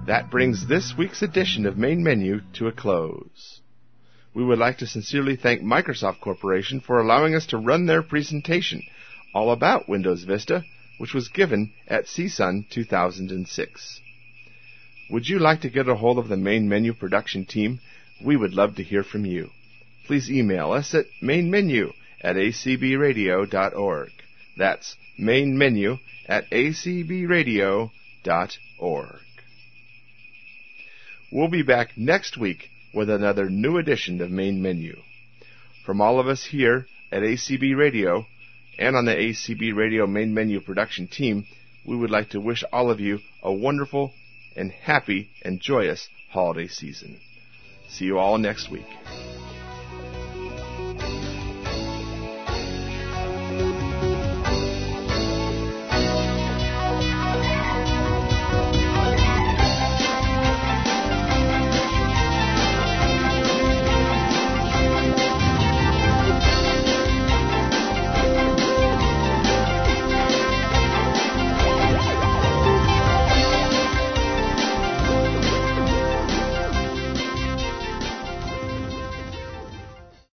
That brings this week's edition of Main Menu to a close. We would like to sincerely thank Microsoft Corporation for allowing us to run their presentation all about Windows Vista, which was given at CSUN 2006. Would you like to get a hold of the Main Menu production team? We would love to hear from you. Please email us at mainmenu@acbradio.org. That's mainmenu@acbradio.org. We'll be back next week with another new edition of Main Menu. From all of us here at ACB Radio and on the ACB Radio Main Menu production team, we would like to wish all of you a wonderful and happy and joyous holiday season. See you all next week.